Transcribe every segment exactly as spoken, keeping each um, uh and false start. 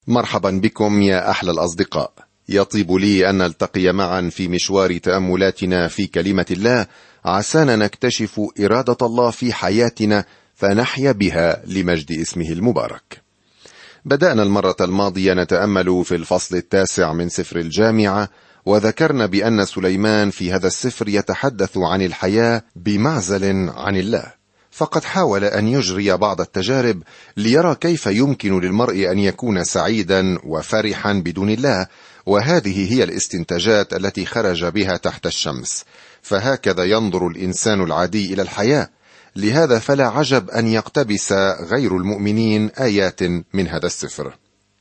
مرحبا بكم يا أحلى الأصدقاء. يطيب لي أن نلتقي معا في مشوار تأملاتنا في كلمة الله، عسانا نكتشف إرادة الله في حياتنا فنحيا بها لمجد اسمه المبارك. بدأنا المرة الماضية نتأمل في الفصل التاسع من سفر الجامعة، وذكرنا بأن سليمان في هذا السفر يتحدث عن الحياة بمعزل عن الله، فقد حاول أن يجري بعض التجارب ليرى كيف يمكن للمرء أن يكون سعيدا وفرحا بدون الله، وهذه هي الاستنتاجات التي خرج بها تحت الشمس. فهكذا ينظر الإنسان العادي إلى الحياة، لهذا فلا عجب أن يقتبس غير المؤمنين آيات من هذا السفر.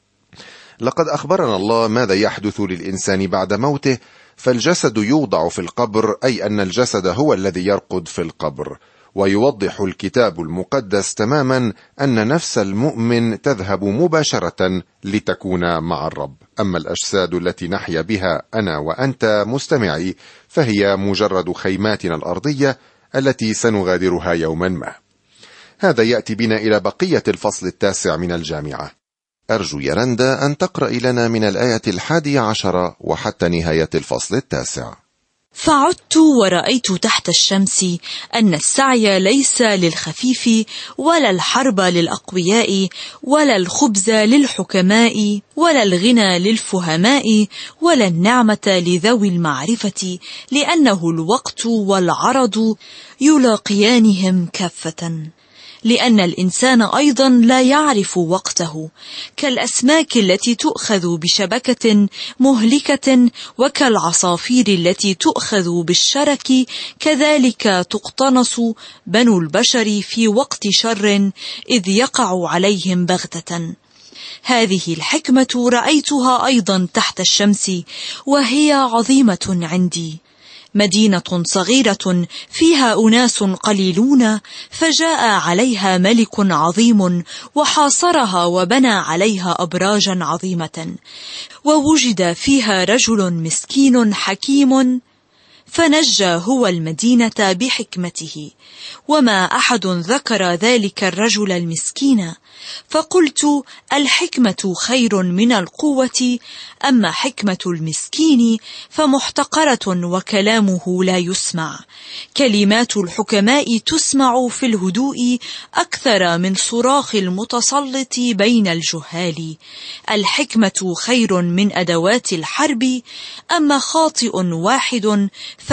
لقد أخبرنا الله ماذا يحدث للإنسان بعد موته، فالجسد يوضع في القبر، أي أن الجسد هو الذي يرقد في القبر. ويوضح الكتاب المقدس تماما أن نفس المؤمن تذهب مباشرة لتكون مع الرب، أما الأجساد التي نحيا بها أنا وأنت مستمعي فهي مجرد خيماتنا الأرضية التي سنغادرها يوما ما. هذا يأتي بنا إلى بقية الفصل التاسع من الجامعة. أرجو يا رندا أن تقرأ لنا من الآية الحادية عشرة وحتى نهاية الفصل التاسع. فعدت ورأيت تحت الشمس أن السعي ليس للخفيف، ولا الحرب للأقوياء، ولا الخبز للحكماء، ولا الغنى للفهماء، ولا النعمة لذوي المعرفة، لأنه الوقت والعرض يلاقيانهم كافة. لأن الإنسان أيضا لا يعرف وقته، كالأسماك التي تؤخذ بشبكة مهلكة، وكالعصافير التي تؤخذ بالشرك، كذلك تقتنص بنو البشر في وقت شر إذ يقع عليهم بغتة. هذه الحكمة رأيتها أيضا تحت الشمس، وهي عظيمة عندي. مدينة صغيرة فيها أناس قليلون، فجاء عليها ملك عظيم وحاصرها وبنى عليها أبراجا عظيمة، ووجد فيها رجل مسكين حكيم فنجى هو المدينة بحكمته، وما أحد ذكر ذلك الرجل المسكين. فقلت: الحكمة خير من القوة، أما حكمة المسكين فمحتقرة وكلامه لا يسمع. كلمات الحكماء تسمع في الهدوء أكثر من صراخ المتسلط بين الجهال. الحكمة خير من أدوات الحرب، أما خاطئ واحد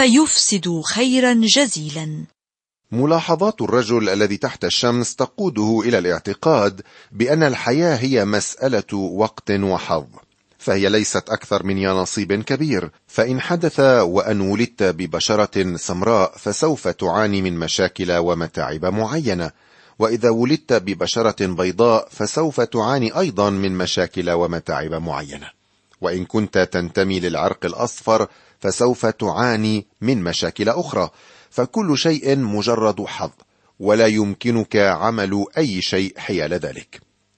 فيفسد خيرا جزيلا. ملاحظات الرجل الذي تحت الشمس تقوده إلى الاعتقاد بأن الحياة هي مسألة وقت وحظ، فهي ليست أكثر من يا نصيب كبير. فإن حدث وأن ولدت ببشرة سمراء فسوف تعاني من مشاكل ومتاعب معينة، وإذا ولدت ببشرة بيضاء فسوف تعاني أيضا من مشاكل ومتاعب معينة، وإن كنت تنتمي للعرق الأصفر فسوف تعاني من مشاكل أخرى. فكل شيء مجرد حظ، ولا يمكنك عمل أي شيء حيال ذلك،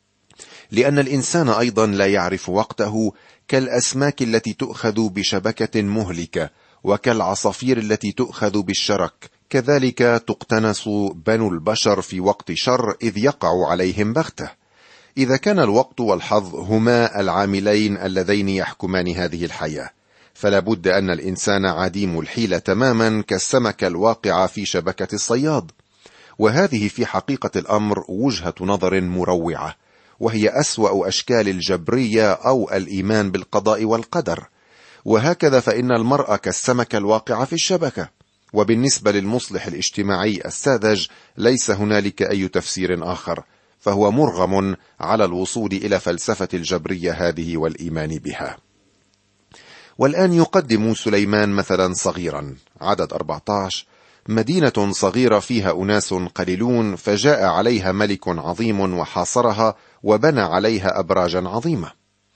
لأن الإنسان أيضا لا يعرف وقته، كالأسماك التي تؤخذ بشبكة مهلكة، وكالعصافير التي تؤخذ بالشرك، كذلك تقتنص بنو البشر في وقت شر إذ يقع عليهم بغتة. إذا كان الوقت والحظ هما العاملين اللذين يحكمان هذه الحياة، فلا بد أن الإنسان عديم الحيلة تماما كالسمكة الواقعة في شبكة الصياد. وهذه في حقيقة الأمر وجهة نظر مروعة، وهي أسوأ أشكال الجبرية أو الإيمان بالقضاء والقدر. وهكذا فإن المرأة كالسمكة الواقعة في الشبكة. وبالنسبة للمصلح الاجتماعي الساذج ليس هنالك أي تفسير آخر، فهو مرغم على الوصول إلى فلسفة الجبرية هذه والإيمان بها. والآن يقدم سليمان مثلا صغيرا. عدد أربعة عشر: مدينة صغيرة فيها أناس قليلون، فجاء عليها ملك عظيم وحاصرها وبنى عليها أبراجا عظيمة.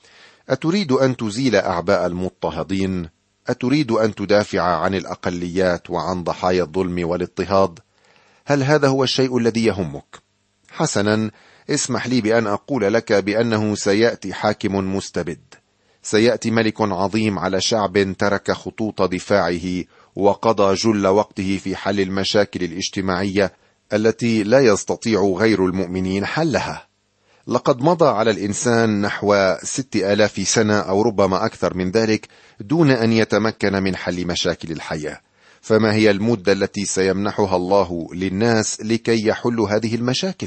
أتريد أن تزيل أعباء المضطهدين؟ أتريد أن تدافع عن الأقليات وعن ضحايا الظلم والاضطهاد؟ هل هذا هو الشيء الذي يهمك؟ حسنا، اسمح لي بأن أقول لك بأنه سيأتي حاكم مستبد، سيأتي ملك عظيم على شعب ترك خطوط دفاعه وقضى جل وقته في حل المشاكل الاجتماعية التي لا يستطيع غير المؤمنين حلها. لقد مضى على الإنسان نحو ست آلاف سنة أو ربما أكثر من ذلك دون أن يتمكن من حل مشاكل الحياة، فما هي المدة التي سيمنحها الله للناس لكي يحلوا هذه المشاكل؟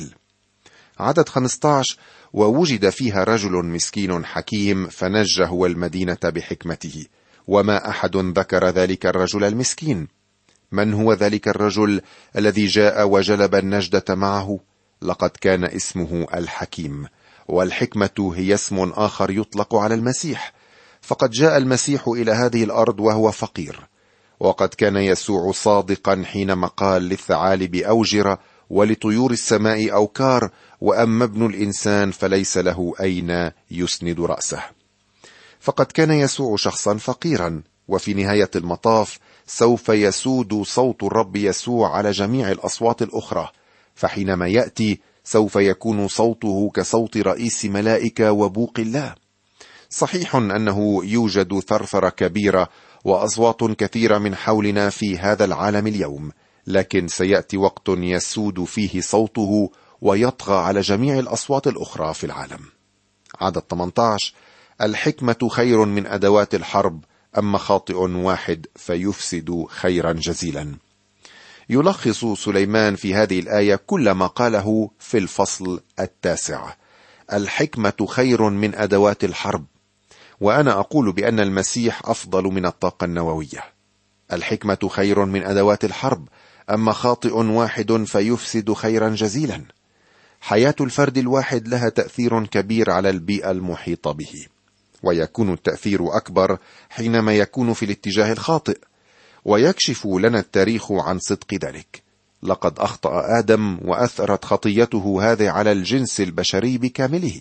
عدد خمسة عشر: ووجد فيها رجل مسكين حكيم فنجى هو المدينة بحكمته، وما أحد ذكر ذلك الرجل المسكين. من هو ذلك الرجل الذي جاء وجلب النجدة معه؟ لقد كان اسمه الحكيم، والحكمة هي اسم آخر يطلق على المسيح، فقد جاء المسيح إلى هذه الأرض وهو فقير، وقد كان يسوع صادقا حينما قال للثعالب أوجر ولطيور السماء أوكار، وأما ابن الإنسان فليس له أين يسند رأسه. فقد كان يسوع شخصا فقيرا، وفي نهاية المطاف سوف يسود صوت الرب يسوع على جميع الأصوات الأخرى، فحينما يأتي سوف يكون صوته كصوت رئيس ملائكة وبوق الله. صحيح أنه يوجد ثرثرة كبيرة وأصوات كثيرة من حولنا في هذا العالم اليوم، لكن سيأتي وقت يسود فيه صوته ويطغى على جميع الأصوات الأخرى في العالم. عدد ثمانية عشر: الحكمة خير من أدوات الحرب، أما خاطئ واحد فيفسد خيرا جزيلا. يلخص سليمان في هذه الآية كل ما قاله في الفصل التاسع: الحكمة خير من أدوات الحرب. وأنا أقول بأن المسيح أفضل من الطاقة النووية. الحكمة خير من أدوات الحرب، أما خاطئ واحد فيفسد خيرا جزيلا. حياة الفرد الواحد لها تأثير كبير على البيئة المحيطة به، ويكون التأثير أكبر حينما يكون في الاتجاه الخاطئ، ويكشف لنا التاريخ عن صدق ذلك. لقد أخطأ آدم وأثرت خطيته هذه على الجنس البشري بكامله،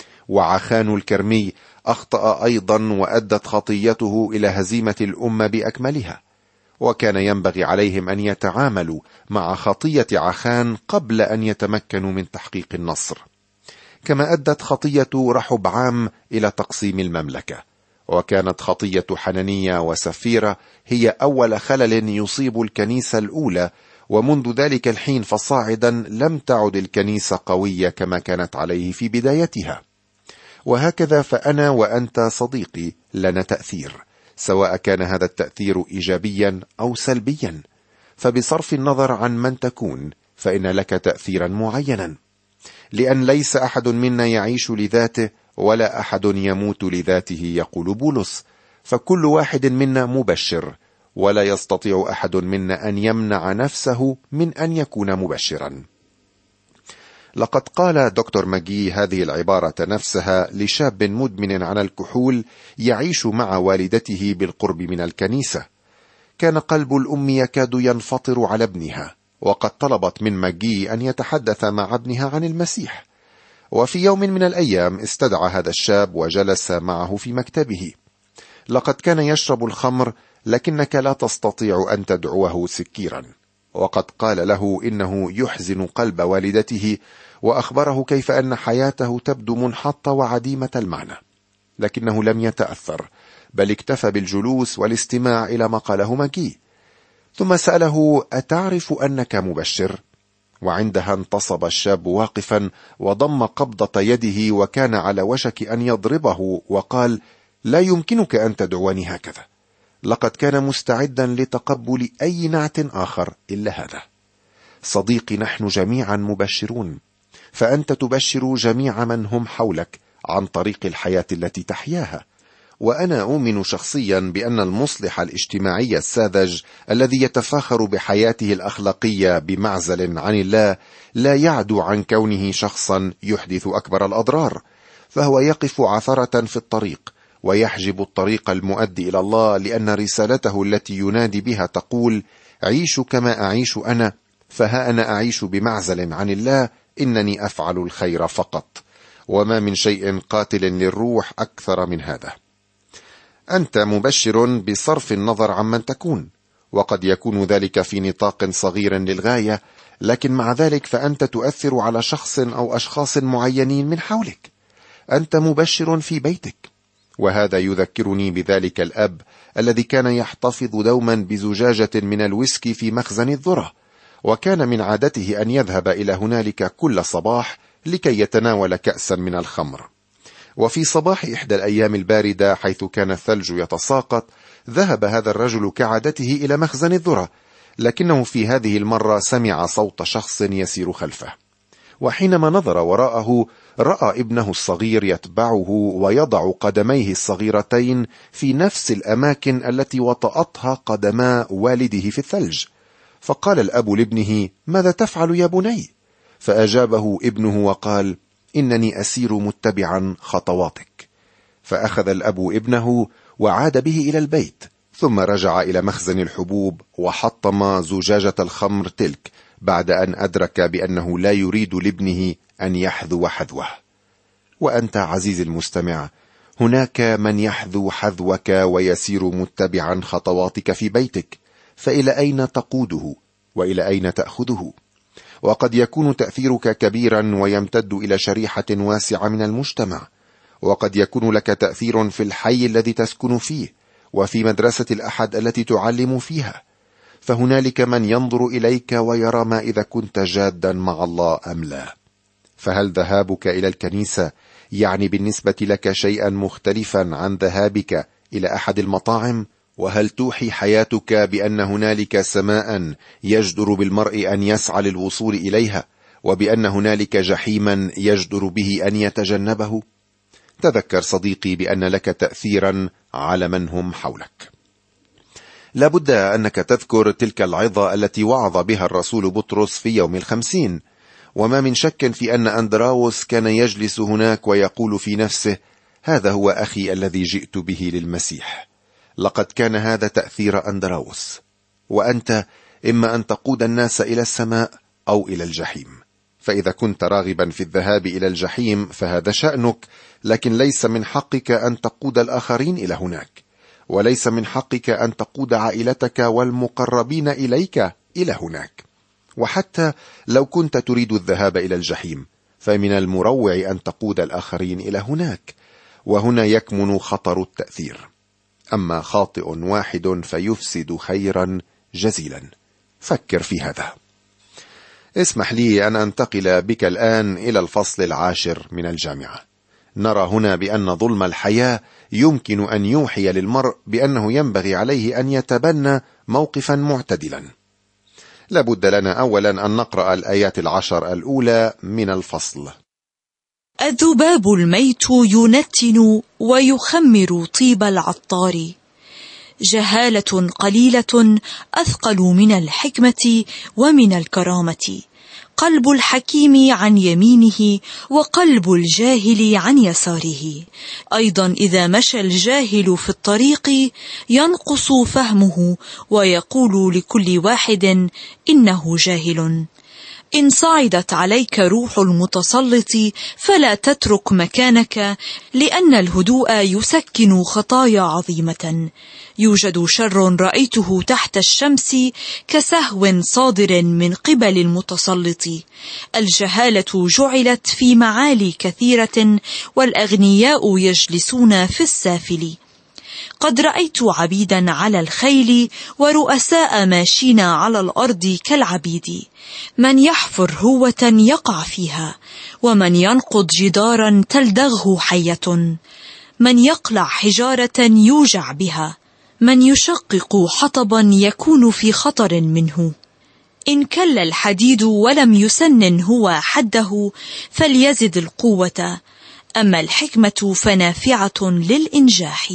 وعخان الكرمي أخطأ أيضا وأدت خطيته إلى هزيمة الأمة بأكملها، وكان ينبغي عليهم أن يتعاملوا مع خطية عخان قبل أن يتمكنوا من تحقيق النصر. كما أدت خطية رحبعام إلى تقسيم المملكة، وكانت خطية حنانية وسفيرة هي أول خلل يصيب الكنيسة الأولى، ومنذ ذلك الحين فصاعدا لم تعد الكنيسة قوية كما كانت عليه في بدايتها. وهكذا فأنا وأنت صديقي لنا تأثير، سواء كان هذا التأثير إيجابيا أو سلبيا، فبصرف النظر عن من تكون فإن لك تأثيرا معينا، لأن ليس أحد منا يعيش لذاته ولا أحد يموت لذاته، يقول بولس، فكل واحد منا مبشر، ولا يستطيع أحد منا أن يمنع نفسه من أن يكون مبشرا. لقد قال دكتور ماجي هذه العبارة نفسها لشاب مدمن على الكحول يعيش مع والدته بالقرب من الكنيسة. كان قلب الأم يكاد ينفطر على ابنها، وقد طلبت من ماجي أن يتحدث مع ابنها عن المسيح. وفي يوم من الأيام استدعى هذا الشاب وجلس معه في مكتبه. لقد كان يشرب الخمر، لكنك لا تستطيع أن تدعوه سكيرا. وقد قال له إنه يحزن قلب والدته، وأخبره كيف أن حياته تبدو منحطة وعديمة المعنى، لكنه لم يتأثر، بل اكتفى بالجلوس والاستماع إلى ما قاله ماجي. ثم سأله: أتعرف أنك مبشر؟ وعندها انتصب الشاب واقفا وضم قبضة يده، وكان على وشك أن يضربه، وقال: لا يمكنك أن تدعوني هكذا. لقد كان مستعدا لتقبل أي نعت آخر إلا هذا. صديقي، نحن جميعا مبشرون، فأنت تبشر جميع من هم حولك عن طريق الحياة التي تحياها. وأنا أؤمن شخصيا بأن المصلح الاجتماعي الساذج الذي يتفاخر بحياته الأخلاقية بمعزل عن الله لا يعدو عن كونه شخصا يحدث أكبر الأضرار، فهو يقف عثرة في الطريق ويحجب الطريق المؤدي إلى الله، لأن رسالته التي ينادي بها تقول: عيشوا كما أعيش أنا، فها أنا أعيش بمعزل عن الله، إنني أفعل الخير فقط، وما من شيء قاتل للروح أكثر من هذا. أنت مبشر بصرف النظر عمن تكون، وقد يكون ذلك في نطاق صغير للغاية، لكن مع ذلك فأنت تؤثر على شخص أو أشخاص معينين من حولك. أنت مبشر في بيتك، وهذا يذكرني بذلك الأب الذي كان يحتفظ دوما بزجاجة من الويسكي في مخزن الذرة، وكان من عادته أن يذهب إلى هنالك كل صباح لكي يتناول كأسا من الخمر. وفي صباح إحدى الأيام الباردة حيث كان الثلج يتساقط، ذهب هذا الرجل كعادته إلى مخزن الذرة، لكنه في هذه المرة سمع صوت شخص يسير خلفه، وحينما نظر وراءه رأى ابنه الصغير يتبعه ويضع قدميه الصغيرتين في نفس الأماكن التي وطأتها قدما والده في الثلج. فقال الأب لابنه: ماذا تفعل يا بني؟ فأجابه ابنه وقال: إنني أسير متبعا خطواتك. فأخذ الأب ابنه وعاد به إلى البيت، ثم رجع إلى مخزن الحبوب وحطم زجاجة الخمر تلك، بعد أن أدرك بأنه لا يريد لابنه أن يحذو حذوه. وأنت عزيزي المستمع، هناك من يحذو حذوك ويسير متبعا خطواتك في بيتك، فإلى أين تقوده وإلى أين تأخذه؟ وقد يكون تأثيرك كبيرا ويمتد إلى شريحة واسعة من المجتمع، وقد يكون لك تأثير في الحي الذي تسكن فيه وفي مدرسة الأحد التي تعلم فيها، فهنالك من ينظر إليك ويرى ما إذا كنت جادا مع الله أم لا. فهل ذهابك إلى الكنيسة يعني بالنسبة لك شيئا مختلفا عن ذهابك إلى أحد المطاعم؟ وهل توحي حياتك بأن هنالك سماء يجدر بالمرء أن يسعى للوصول إليها، وبأن هنالك جحيما يجدر به أن يتجنبه؟ تذكر صديقي بأن لك تأثيرا على من هم حولك. لابد أنك تذكر تلك العظة التي وعظ بها الرسول بطرس في يوم الخمسين، وما من شك في أن أندراوس كان يجلس هناك ويقول في نفسه: هذا هو أخي الذي جئت به للمسيح. لقد كان هذا تأثير أندراوس. وأنت إما أن تقود الناس إلى السماء أو إلى الجحيم. فإذا كنت راغبا في الذهاب إلى الجحيم فهذا شأنك، لكن ليس من حقك أن تقود الآخرين إلى هناك، وليس من حقك أن تقود عائلتك والمقربين إليك إلى هناك. وحتى لو كنت تريد الذهاب إلى الجحيم فمن المروع أن تقود الآخرين إلى هناك، وهنا يكمن خطر التأثير. أما خاطئ واحد فيفسد خيرا جزيلا. فكر في هذا. اسمح لي أن أنتقل بك الآن إلى الفصل العاشر من الجامعة. نرى هنا بأن ظلم الحياة يمكن أن يوحي للمرء بأنه ينبغي عليه أن يتبنى موقفا معتدلا. لابد لنا أولا أن نقرأ الآيات العشر الأولى من الفصل. الذباب الميت ينتن ويخمر طيب العطار، جهالة قليلة أثقل من الحكمة ومن الكرامة. قلب الحكيم عن يمينه وقلب الجاهل عن يساره. أيضا إذا مشى الجاهل في الطريق ينقص فهمه ويقول لكل واحد إنه جاهل. إن صعدت عليك روح المتسلط فلا تترك مكانك، لأن الهدوء يسكن خطايا عظيمة. يوجد شر رأيته تحت الشمس كسهو صادر من قبل المتسلط. الجهالة جعلت في معالي كثيرة، والأغنياء يجلسون في السافل. قد رأيت عبيدا على الخيل ورؤساء ماشين على الأرض كالعبيد. من يحفر هوة يقع فيها، ومن ينقض جدارا تلدغه حية. من يقلع حجارة يوجع بها، من يشقق حطبا يكون في خطر منه. إن كل الحديد ولم يسنن هو حده فليزد القوة، أما الحكمة فنافعة للإنجاح.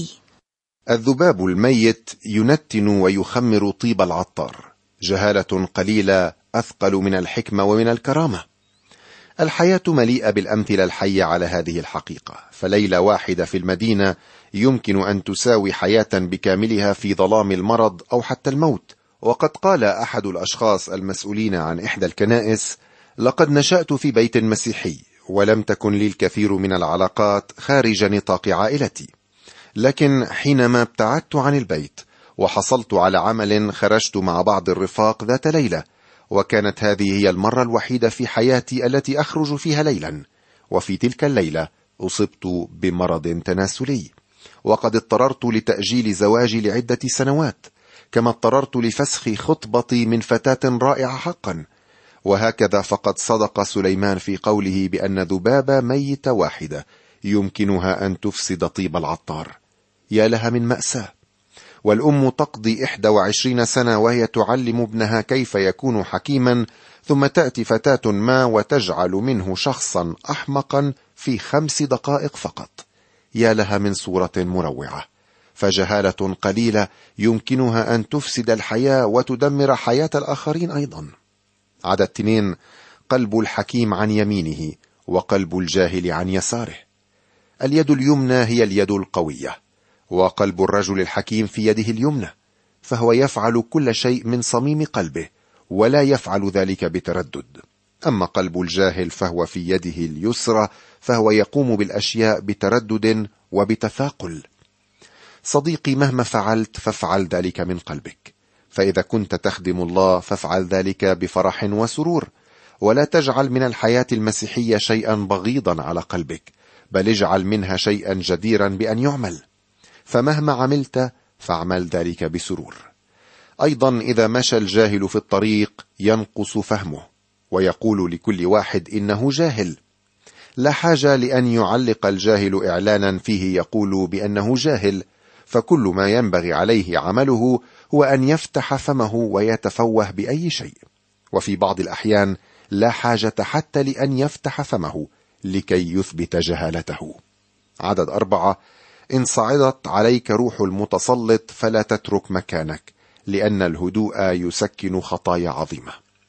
الذباب الميت ينتن ويخمر طيب العطار، جهالة قليلة أثقل من الحكمة ومن الكرامة. الحياة مليئة بالأمثلة الحية على هذه الحقيقة، فليلة واحدة في المدينة يمكن أن تساوي حياة بكاملها في ظلام المرض أو حتى الموت. وقد قال أحد الأشخاص المسؤولين عن إحدى الكنائس: لقد نشأت في بيت مسيحي ولم تكن لي الكثير من العلاقات خارج نطاق عائلتي، لكن حينما ابتعدت عن البيت وحصلت على عمل خرجت مع بعض الرفاق ذات ليلة، وكانت هذه هي المرة الوحيدة في حياتي التي أخرج فيها ليلا. وفي تلك الليلة أصبت بمرض تناسلي، وقد اضطررت لتأجيل زواجي لعدة سنوات. كما اضطررت لفسخ خطبتي من فتاة رائعة حقا. وهكذا فقد صدق سليمان في قوله بأن ذبابة ميتة واحدة يمكنها أن تفسد طيب العطار. يا لها من مأساة. والأم تقضي إحدى وعشرين سنة وهي تعلم ابنها كيف يكون حكيما، ثم تأتي فتاة ما وتجعل منه شخصا أحمقا في خمس دقائق فقط. يا لها من صورة مروعة. فجهالة قليلة يمكنها أن تفسد الحياة وتدمر حياة الآخرين أيضا. عدد اثنين: قلب الحكيم عن يمينه وقلب الجاهل عن يساره. اليد اليمنى هي اليد القوية، وقلب الرجل الحكيم في يده اليمنى، فهو يفعل كل شيء من صميم قلبه ولا يفعل ذلك بتردد. أما قلب الجاهل فهو في يده اليسرى، فهو يقوم بالأشياء بتردد وبتثاقل. صديقي، مهما فعلت فافعل ذلك من قلبك. فإذا كنت تخدم الله فافعل ذلك بفرح وسرور، ولا تجعل من الحياة المسيحية شيئا بغيضا على قلبك، بل اجعل منها شيئا جديرا بأن يعمل. فمهما عملت فاعمل ذلك بسرور. أيضا إذا مشى الجاهل في الطريق ينقص فهمه، ويقول لكل واحد إنه جاهل. لا حاجة لأن يعلق الجاهل إعلانا فيه يقول بأنه جاهل، فكل ما ينبغي عليه عمله هو أن يفتح فمه ويتفوه بأي شيء. وفي بعض الأحيان لا حاجة حتى لأن يفتح فمه لكي يثبت جهالته. عدد أربعة: إن صعدت عليك روح المتسلط فلا تترك مكانك، لأن الهدوء يسكن خطايا عظيمة.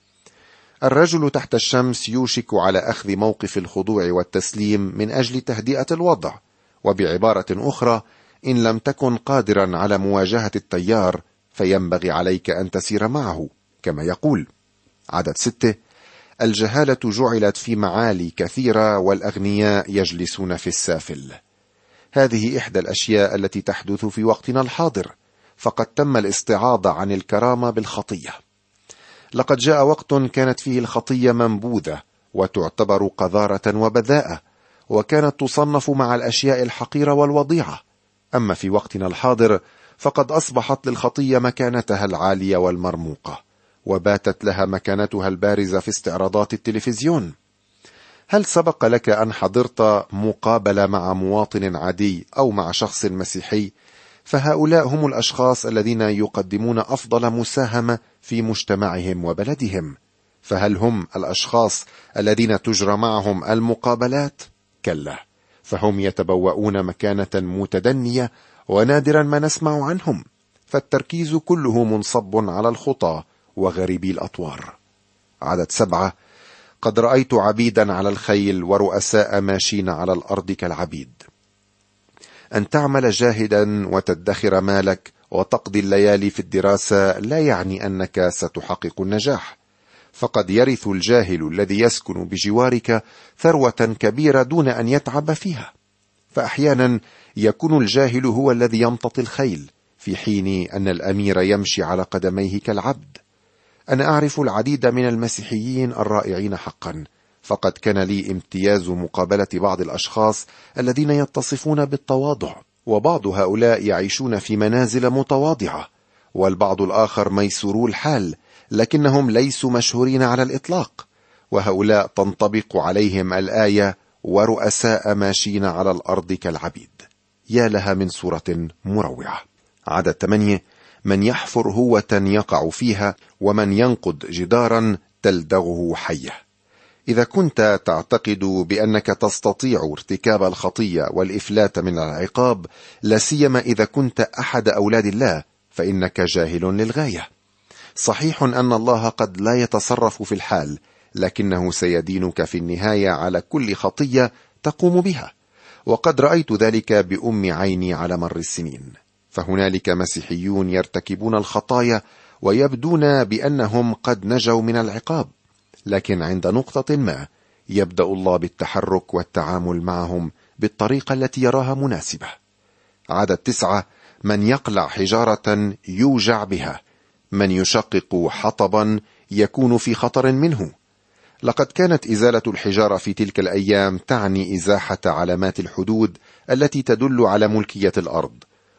الرجل تحت الشمس يوشك على أخذ موقف الخضوع والتسليم من أجل تهدئة الوضع، وبعبارة أخرى، إن لم تكن قادرا على مواجهة التيار فينبغي عليك أن تسير معه كما يقول. عدد ستة: الجهالة جعلت في معالي كثيرة والأغنياء يجلسون في السافل. هذه إحدى الأشياء التي تحدث في وقتنا الحاضر، فقد تم الاستعاضة عن الكرامة بالخطية. لقد جاء وقت كانت فيه الخطية منبوذة وتعتبر قذارة وبذاءة، وكانت تصنف مع الأشياء الحقيرة والوضيعة. أما في وقتنا الحاضر فقد أصبحت للخطية مكانتها العالية والمرموقة، وباتت لها مكانتها البارزة في استعراضات التلفزيون. هل سبق لك أن حضرت مقابلة مع مواطن عادي أو مع شخص مسيحي؟ فهؤلاء هم الأشخاص الذين يقدمون أفضل مساهمة في مجتمعهم وبلدهم. فهل هم الأشخاص الذين تجرى معهم المقابلات؟ كلا، فهم يتبوؤون مكانة متدنية، ونادرا ما نسمع عنهم. فالتركيز كله منصب على الخطى وغريبي الأطوار. عدد سبعة: قد رأيت عبيدا على الخيل ورؤساء ماشين على الأرض كالعبيد. أن تعمل جاهدا وتدخر مالك وتقضي الليالي في الدراسة لا يعني أنك ستحقق النجاح، فقد يرث الجاهل الذي يسكن بجوارك ثروة كبيرة دون أن يتعب فيها. فأحيانا يكون الجاهل هو الذي يمتطي الخيل، في حين أن الأمير يمشي على قدميه كالعبد. أنا أعرف العديد من المسيحيين الرائعين حقا، فقد كان لي امتياز مقابلة بعض الأشخاص الذين يتصفون بالتواضع، وبعض هؤلاء يعيشون في منازل متواضعة، والبعض الآخر ميسورو الحال لكنهم ليسوا مشهورين على الإطلاق. وهؤلاء تنطبق عليهم الآية ورؤساء ماشين على الأرض كالعبيد. يا لها من صورة مروعة. عدد ثمانية: من يحفر هوة يقع فيها، ومن ينقض جدارا تلدغه حية. إذا كنت تعتقد بأنك تستطيع ارتكاب الخطية والإفلات من العقاب، لا سيما إذا كنت أحد أولاد الله، فإنك جاهل للغاية. صحيح أن الله قد لا يتصرف في الحال، لكنه سيدينك في النهاية على كل خطية تقوم بها، وقد رأيت ذلك بأم عيني على مر السنين. فهنالك مسيحيون يرتكبون الخطايا ويبدون بأنهم قد نجوا من العقاب، لكن عند نقطة ما يبدأ الله بالتحرك والتعامل معهم بالطريقة التي يراها مناسبة. عدد تسعة: من يقلع حجارة يوجع بها، من يشقق حطبا يكون في خطر منه. لقد كانت إزالة الحجارة في تلك الأيام تعني إزاحة علامات الحدود التي تدل على ملكية الأرض،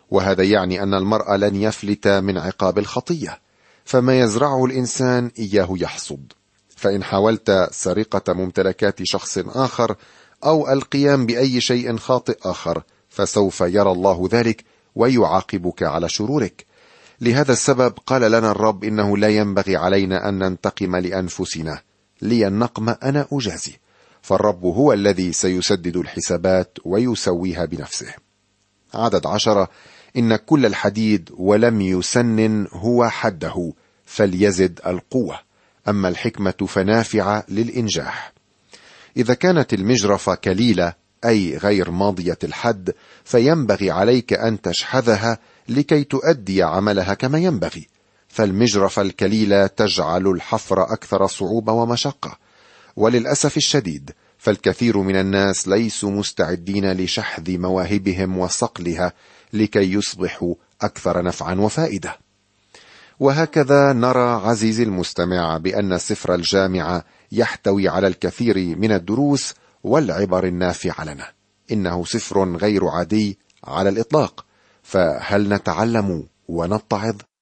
وهذا يعني أن المرء لن يفلت من عقاب الخطية، فما يزرعه الإنسان إياه يحصد. فإن حاولت سرقة ممتلكات شخص آخر أو القيام بأي شيء خاطئ آخر، فسوف يرى الله ذلك ويعاقبك على شرورك. لهذا السبب قال لنا الرب إنه لا ينبغي علينا أن ننتقم لأنفسنا، لي النقم أنا أجازي، فالرب هو الذي سيسدد الحسابات ويسويها بنفسه. عدد عشرة: إن كل الحديد ولم يسنن هو حده، فليزد القوة، أما الحكمة فنافعة للإنجاح. إذا كانت المجرفة كليلة أي غير ماضية الحد، فينبغي عليك أن تشحذها لكي تؤدي عملها كما ينبغي، فالمجرفة الكليلة تجعل الحفر أكثر صعوبة ومشقة. وللأسف الشديد فالكثير من الناس ليسوا مستعدين لشحذ مواهبهم وصقلها لكي يصبحوا أكثر نفعا وفائدة. وهكذا نرى عزيزي المستمع بأن سفر الجامعة يحتوي على الكثير من الدروس والعبر النافعة لنا. إنه سفر غير عادي على الإطلاق، فهل نتعلم ونتعظ؟